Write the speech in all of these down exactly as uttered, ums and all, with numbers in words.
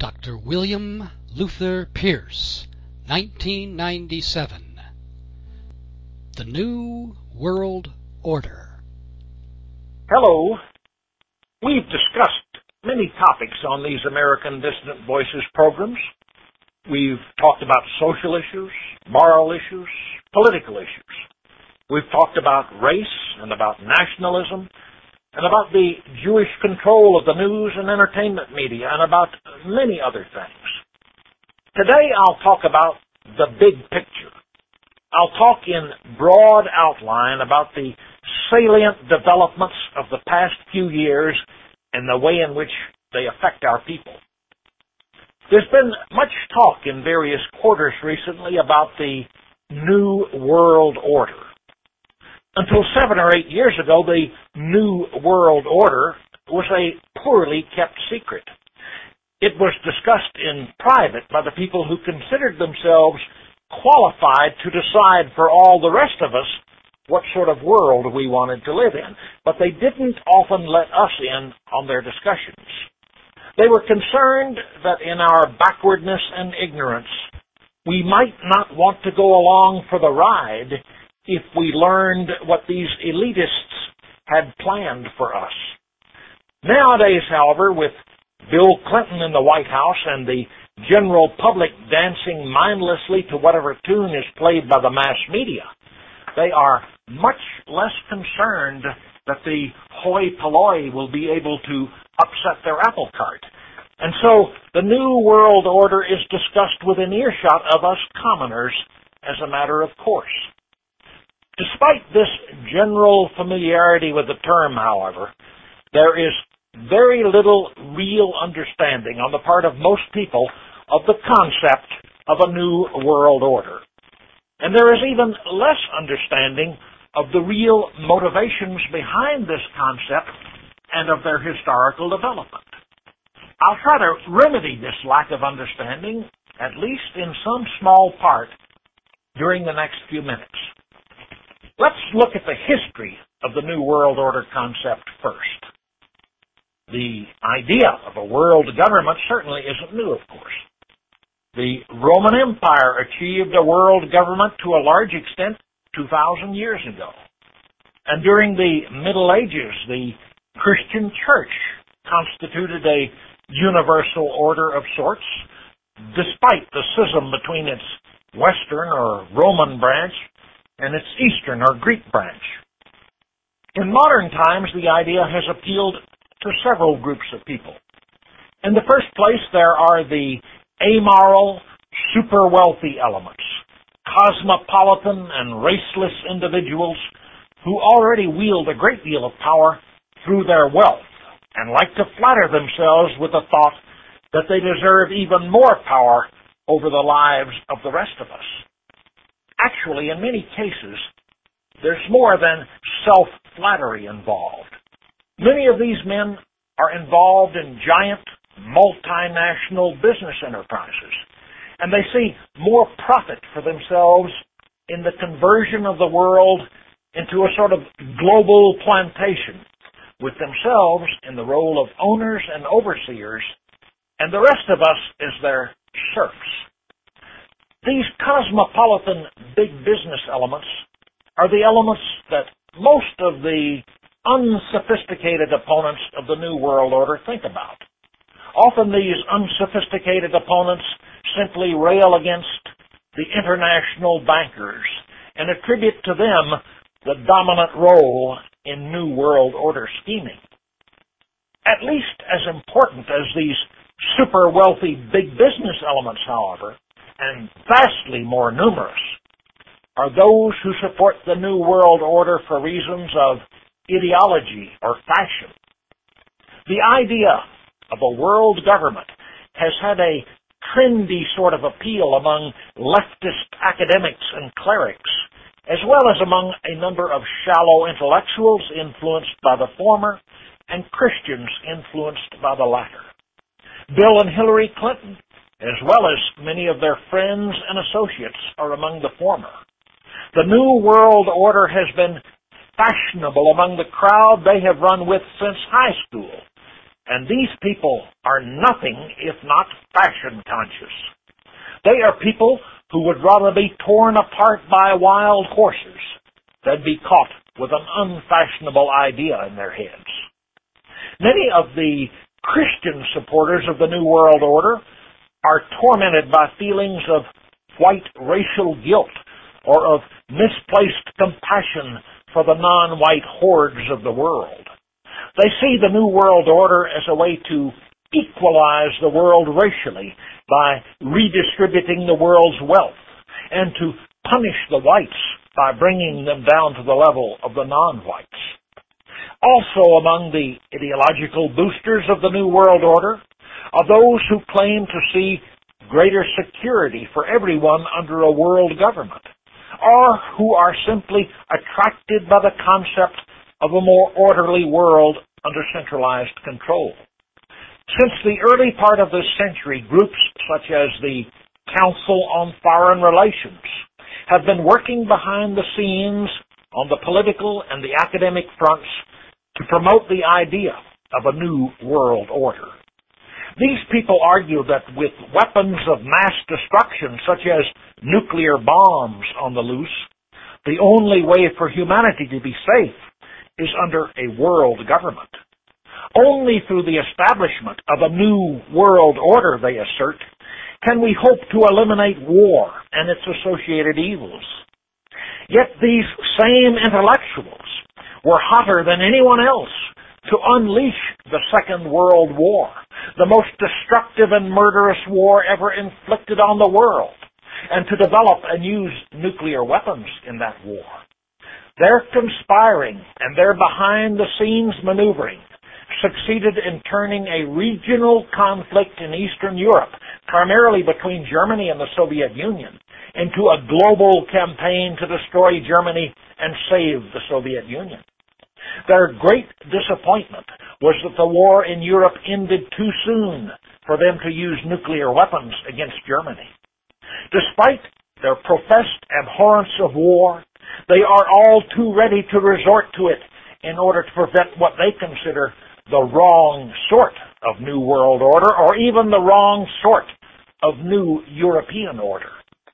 Doctor William Luther Pierce, nineteen ninety-seven. The New World Order. Hello. We've discussed many topics on these American Dissident Voices programs. We've talked about social issues, moral issues, political issues. We've talked about race and about nationalism and about the Jewish control of the news and entertainment media and about many other things. Today I'll talk about the big picture. I'll talk in broad outline about the salient developments of the past few years and the way in which they affect our people. There's been much talk in various quarters recently about the New World Order. Until seven or eight years ago, the New World Order was a poorly kept secret. It was discussed in private by the people who considered themselves qualified to decide for all the rest of us what sort of world we wanted to live in. But they didn't often let us in on their discussions. They were concerned that in our backwardness and ignorance, we might not want to go along for the ride if we learned what these elitists had planned for us. Nowadays, however, with Bill Clinton in the White House and the general public dancing mindlessly to whatever tune is played by the mass media, they are much less concerned that the hoi polloi will be able to upset their apple cart. And so the New World Order is discussed within earshot of us commoners as a matter of course. Despite this general familiarity with the term, however, there is very little real understanding on the part of most people of the concept of a new world order. And there is even less understanding of the real motivations behind this concept and of their historical development. I'll try to remedy this lack of understanding, at least in some small part, during the next few minutes. Let's look at the history of the New World Order concept first. The idea of a world government certainly isn't new, of course. The Roman Empire achieved a world government to a large extent two thousand years ago. And during the Middle Ages, the Christian Church constituted a universal order of sorts, despite the schism between its Western or Roman branch and its Eastern or Greek branch. In modern times, the idea has appealed to several groups of people. In the first place, there are the amoral, super-wealthy elements, cosmopolitan and raceless individuals who already wield a great deal of power through their wealth and like to flatter themselves with the thought that they deserve even more power over the lives of the rest of us. Actually, in many cases, there's more than self-flattery involved. Many of these men are involved in giant, multinational business enterprises, and they see more profit for themselves in the conversion of the world into a sort of global plantation, with themselves in the role of owners and overseers, and the rest of us as their serfs. These cosmopolitan big business elements are the elements that most of the unsophisticated opponents of the New World Order think about. Often these unsophisticated opponents simply rail against the international bankers and attribute to them the dominant role in New World Order scheming. At least as important as these super wealthy big business elements, however, and vastly more numerous, are those who support the New World Order for reasons of ideology or fashion. The idea of a world government has had a trendy sort of appeal among leftist academics and clerics, as well as among a number of shallow intellectuals influenced by the former and Christians influenced by the latter. Bill and Hillary Clinton, as well as many of their friends and associates, are among the former. The New World Order has been fashionable among the crowd they have run with since high school, And these people are nothing if not fashion conscious. They are people who would rather be torn apart by wild horses than be caught with an unfashionable idea in their heads. Many of the Christian supporters of the New World Order are tormented by feelings of white racial guilt or of misplaced compassion for the non-white hordes of the world. They see the New World Order as a way to equalize the world racially by redistributing the world's wealth and to punish the whites by bringing them down to the level of the non-whites. Also among the ideological boosters of the New World Order are those who claim to see greater security for everyone under a world government, or who are simply attracted by the concept of a more orderly world under centralized control. Since the early part of this century, groups such as the Council on Foreign Relations have been working behind the scenes on the political and the academic fronts to promote the idea of a new world order. These people argue that with weapons of mass destruction, such as nuclear bombs on the loose, the only way for humanity to be safe is under a world government. Only through the establishment of a new world order, they assert, can we hope to eliminate war and its associated evils. Yet these same intellectuals were hotter than anyone else to unleash the Second World War, the most destructive and murderous war ever inflicted on the world, and to develop and use nuclear weapons in that war. Their conspiring and their behind-the-scenes maneuvering succeeded in turning a regional conflict in Eastern Europe, primarily between Germany and the Soviet Union, into a global campaign to destroy Germany and save the Soviet Union. Their great disappointment was that the war in Europe ended too soon for them to use nuclear weapons against Germany. Despite their professed abhorrence of war, they are all too ready to resort to it in order to prevent what they consider the wrong sort of New World Order, or even the wrong sort of New European Order.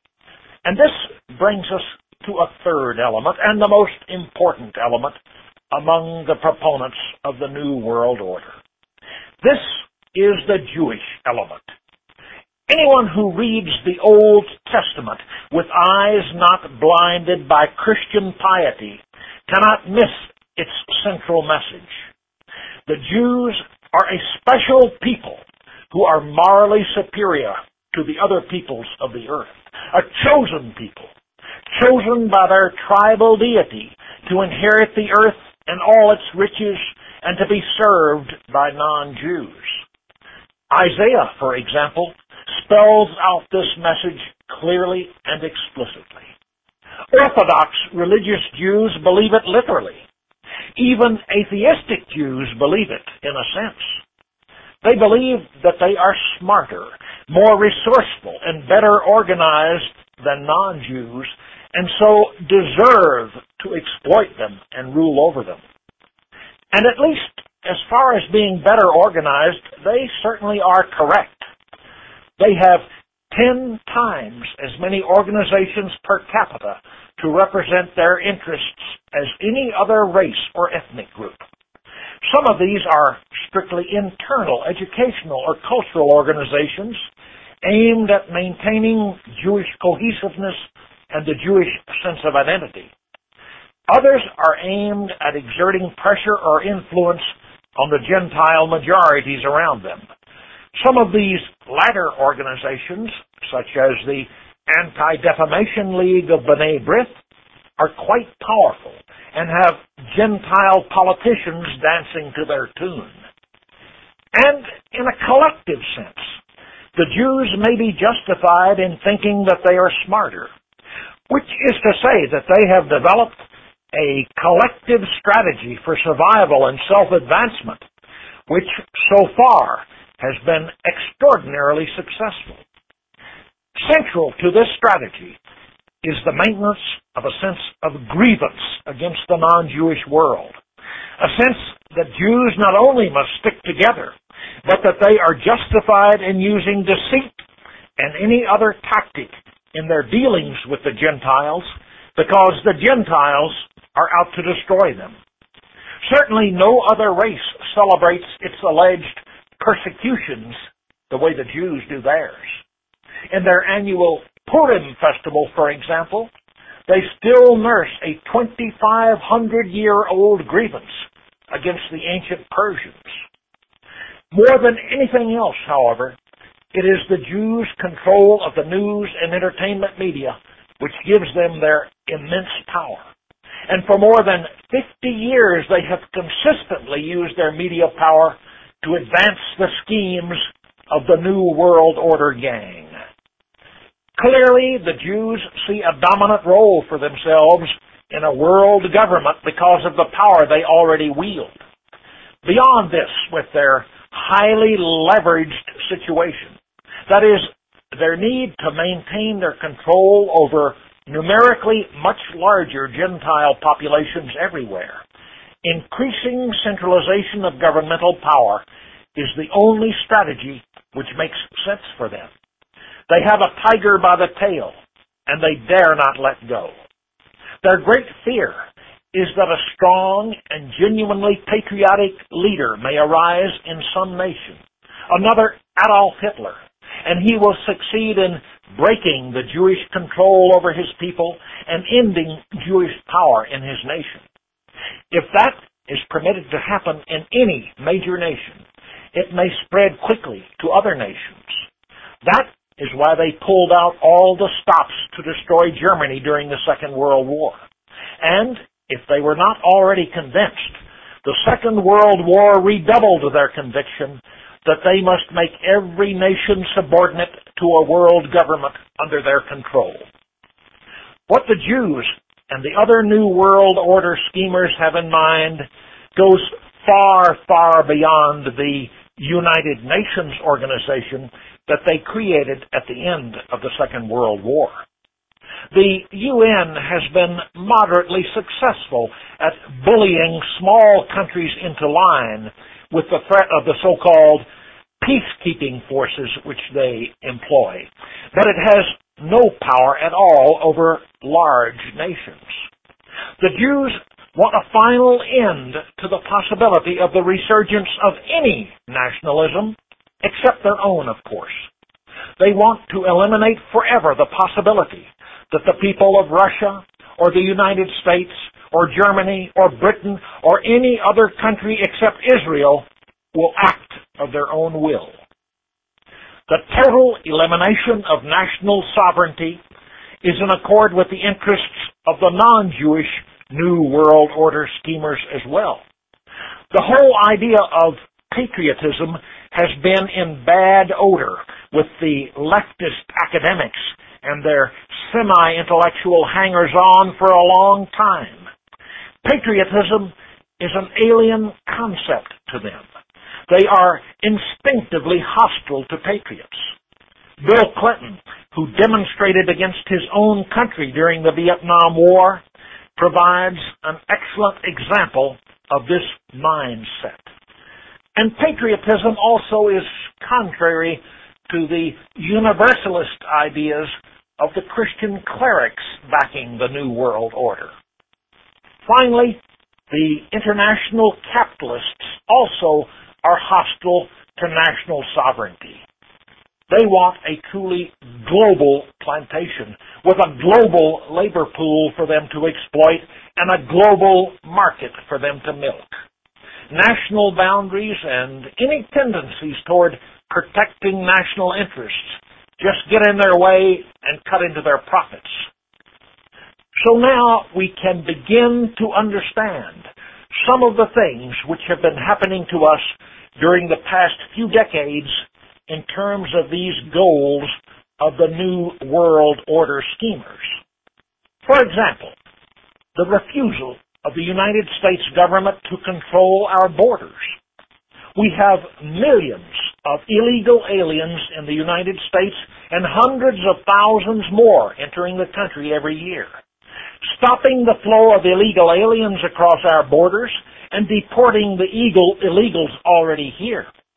And this brings us to a third element, and the most important element among the proponents of the New World Order. This is the Jewish element. Anyone who reads the Old Testament with eyes not blinded by Christian piety cannot miss its central message. The Jews are a special people who are morally superior to the other peoples of the earth, a chosen people, chosen by their tribal deity to inherit the earth and all its riches and to be served by non-Jews. Isaiah, for example, spells out this message clearly and explicitly. Orthodox religious Jews believe it literally. Even atheistic Jews believe it in a sense. They believe that they are smarter, more resourceful, and better organized than non-Jews, and so deserve to exploit them and rule over them. And at least as far as being better organized, they certainly are correct. They have ten times as many organizations per capita to represent their interests as any other race or ethnic group. Some of these are strictly internal, educational, or cultural organizations aimed at maintaining Jewish cohesiveness and the Jewish sense of identity. Others are aimed at exerting pressure or influence on the Gentile majorities around them. Some of these latter organizations, such as the Anti-Defamation League of B'nai B'rith, are quite powerful and have Gentile politicians dancing to their tune. And in a collective sense, the Jews may be justified in thinking that they are smarter, which is to say that they have developed a collective strategy for survival and self-advancement, which so far has been extraordinarily successful. Central to this strategy is the maintenance of a sense of grievance against the non-Jewish world, a sense that Jews not only must stick together, but that they are justified in using deceit and any other tactic in their dealings with the Gentiles, because the Gentiles are out to destroy them. Certainly no other race celebrates its alleged persecutions the way the Jews do theirs. In their annual Purim festival, for example, they still nurse a twenty-five hundred year old grievance against the ancient Persians. More than anything else, however, it is the Jews' control of the news and entertainment media which gives them their immense power. And for more than fifty years, they have consistently used their media power to advance the schemes of the New World Order gang. Clearly, the Jews see a dominant role for themselves in a world government because of the power they already wield. Beyond this, with their highly leveraged situation, that is, their need to maintain their control over numerically much larger Gentile populations everywhere, increasing centralization of governmental power is the only strategy which makes sense for them. They have a tiger by the tail, and they dare not let go. Their great fear is that a strong and genuinely patriotic leader may arise in some nation, another Adolf Hitler, and he will succeed in breaking the Jewish control over his people and ending Jewish power in his nation. If that is permitted to happen in any major nation, it may spread quickly to other nations. That is why they pulled out all the stops to destroy Germany during the Second World War. And if they were not already convinced, the Second World War redoubled their conviction that they must make every nation subordinate to a world government under their control. What the Jews and the other New World Order schemers have in mind goes far, far beyond the United Nations organization that they created at the end of the Second World War. The U N has been moderately successful at bullying small countries into line with the threat of the so-called peacekeeping forces which they employ, but it has no power at all over large nations. The Jews want a final end to the possibility of the resurgence of any nationalism, except their own, of course. They want to eliminate forever the possibility that the people of Russia or the United States or Germany or Britain or any other country except Israel will act of their own will. The total elimination of national sovereignty is in accord with the interests of the non-Jewish New World Order schemers as well. The whole idea of patriotism has been in bad odor with the leftist academics and their semi-intellectual hangers-on for a long time. Patriotism is an alien concept to them. They are instinctively hostile to patriots. Bill Clinton, who demonstrated against his own country during the Vietnam War, provides an excellent example of this mindset. And patriotism also is contrary to the universalist ideas of the Christian clerics backing the New World Order. Finally, the international capitalists also are hostile to national sovereignty. They want a truly global plantation with a global labor pool for them to exploit and a global market for them to milk. National boundaries and any tendencies toward protecting national interests just get in their way and cut into their profits. So now we can begin to understand some of the things which have been happening to us during the past few decades in terms of these goals of the New World Order schemers. For example, the refusal of the United States government to control our borders. We have millions of illegal aliens in the United States and hundreds of thousands more entering the country every year. Stopping the flow of illegal aliens across our borders and deporting the illegal illegals already here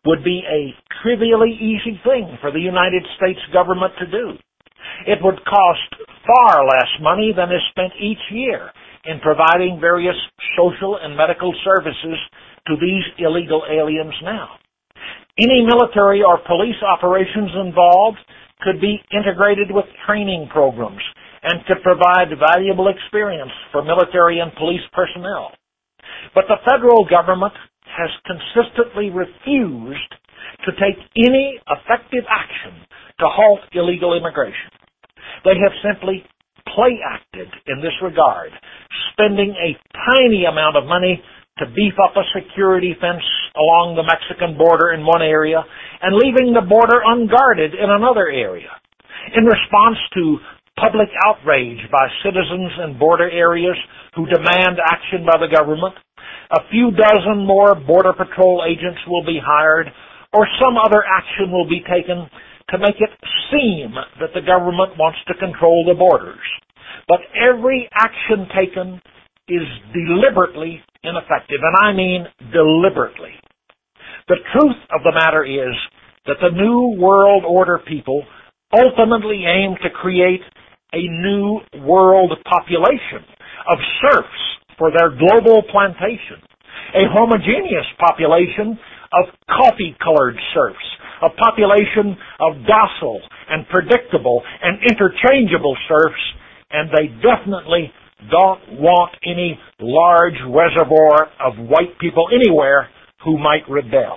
would be a trivially easy thing for the United States government to do. It would cost far less money than is spent each year in providing various social and medical services to these illegal aliens now. Any military or police operations involved could be integrated with training programs and could provide valuable experience for military and police personnel. But the federal government has consistently refused to take any effective action to halt illegal immigration. They have simply play-acted in this regard, spending a tiny amount of money to beef up a security fence along the Mexican border in one area and leaving the border unguarded in another area. In response to public outrage by citizens in border areas who demand action by the government, a few dozen more Border Patrol agents will be hired, or some other action will be taken to make it seem that the government wants to control the borders. But every action taken is deliberately ineffective, and I mean deliberately. The truth of the matter is that the New World Order people ultimately aim to create a new world population of serfs for their global plantation, a homogeneous population of coffee-colored serfs, a population of docile and predictable and interchangeable serfs, and they definitely don't want any large reservoir of white people anywhere who might rebel.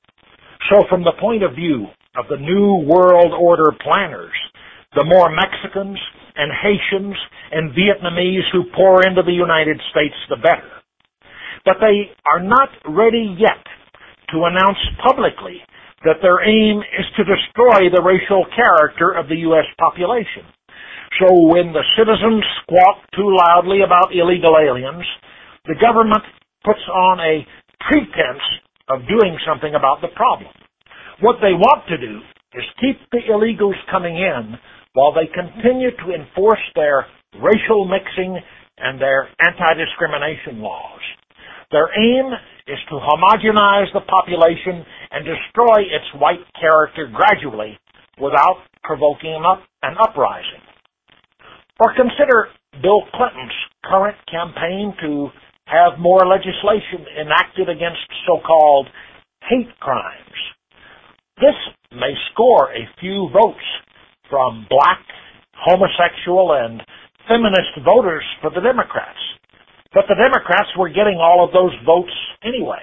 So from the point of view of the New World Order planners, the more Mexicans and Haitians and Vietnamese who pour into the United States, the better. But they are not ready yet to announce publicly that their aim is to destroy the racial character of the U S population. So when the citizens squawk too loudly about illegal aliens, the government puts on a pretense of doing something about the problem. What they want to do is keep the illegals coming in while they continue to enforce their racial mixing and their anti-discrimination laws. Their aim is to homogenize the population and destroy its white character gradually without provoking an, up, an uprising. Or consider Bill Clinton's current campaign to have more legislation enacted against so-called hate crimes. This may score a few votes from black, homosexual, and feminist voters for the Democrats. But the Democrats were getting all of those votes anyway.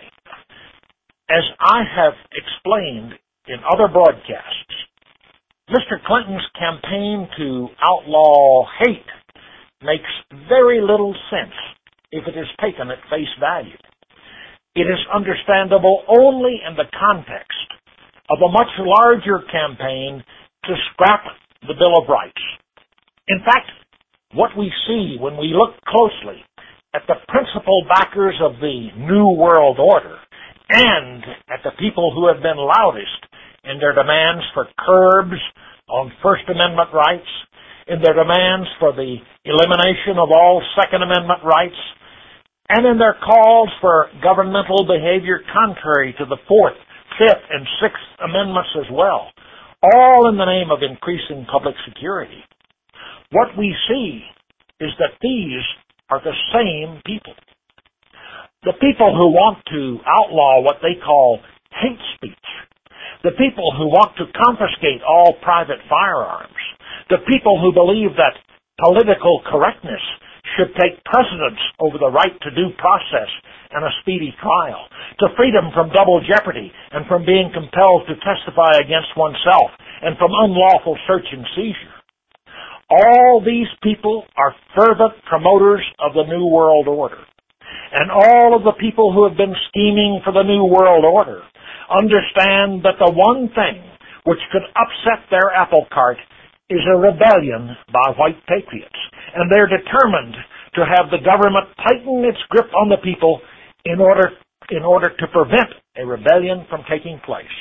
As I have explained in other broadcasts, Mister Clinton's campaign to outlaw hate makes very little sense if it is taken at face value. It is understandable only in the context of a much larger campaign to scrap the Bill of Rights. In fact, what we see when we look closely at the principal backers of the New World Order and at the people who have been loudest in their demands for curbs on First Amendment rights, in their demands for the elimination of all Second Amendment rights, and in their calls for governmental behavior contrary to the Fourth, Fifth, and Sixth Amendments as well, all in the name of increasing public security. What we see is that these are the same people. The people who want to outlaw what they call hate speech, the people who want to confiscate all private firearms, the people who believe that political correctness should take precedence over the right to due process and a speedy trial, to freedom from double jeopardy and from being compelled to testify against oneself and from unlawful search and seizure. All these people are fervent promoters of the New World Order. And all of the people who have been scheming for the New World Order understand that the one thing which could upset their apple cart is a rebellion by white patriots. And they're determined to have the government tighten its grip on the people in order, in order to prevent a rebellion from taking place.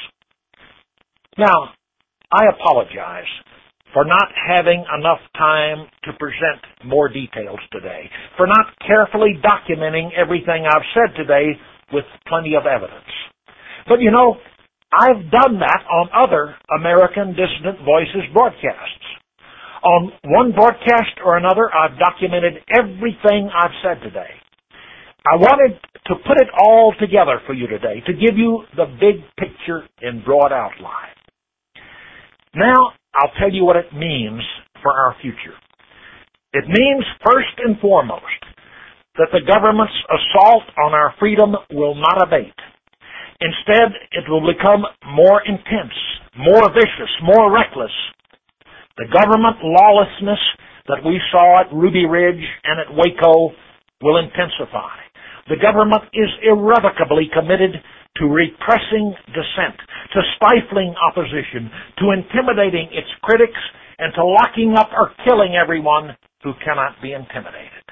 Now, I apologize for not having enough time to present more details today, for not carefully documenting everything I've said today with plenty of evidence. But you know, I've done that on other American Dissident Voices broadcasts. On one broadcast or another, I've documented everything I've said today. I wanted to put it all together for you today, to give you the big picture in broad outline. Now, I'll tell you what it means for our future. It means, first and foremost, that the government's assault on our freedom will not abate. Instead, it will become more intense, more vicious, more reckless. The government lawlessness that we saw at Ruby Ridge and at Waco will intensify. The government is irrevocably committed to repressing dissent, to stifling opposition, to intimidating its critics, and to locking up or killing everyone who cannot be intimidated.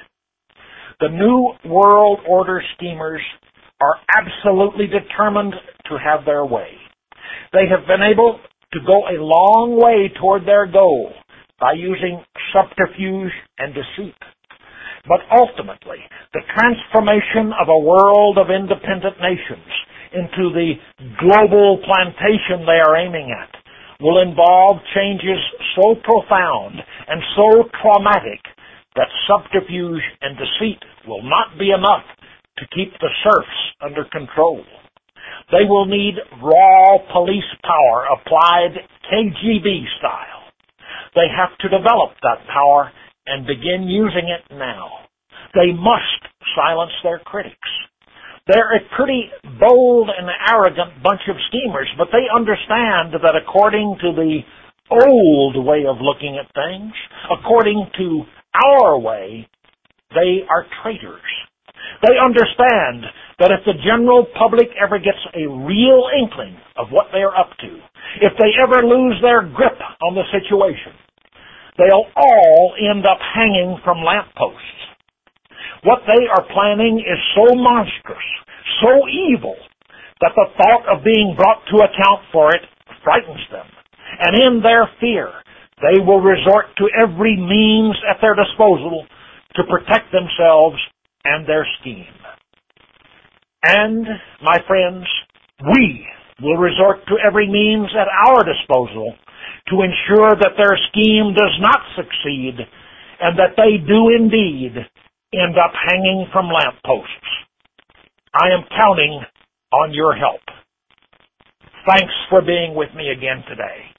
The New World Order schemers are absolutely determined to have their way. They have been able to go a long way toward their goal by using subterfuge and deceit. But ultimately, the transformation of a world of independent nations into the global plantation they are aiming at will involve changes so profound and so traumatic that subterfuge and deceit will not be enough to keep the serfs under control. They will need raw police power applied K G B style. They have to develop that power and begin using it now. They must silence their critics. They're a pretty bold and arrogant bunch of schemers, but they understand that according to the old way of looking at things, according to our way, they are traitors. They understand that if the general public ever gets a real inkling of what they're up to, if they ever lose their grip on the situation, they'll all end up hanging from lampposts. What they are planning is so monstrous, so evil, that the thought of being brought to account for it frightens them. And in their fear, they will resort to every means at their disposal to protect themselves and their scheme. And, my friends, we will resort to every means at our disposal to ensure that their scheme does not succeed and that they do indeed end up hanging from lampposts. I am counting on your help. Thanks for being with me again today.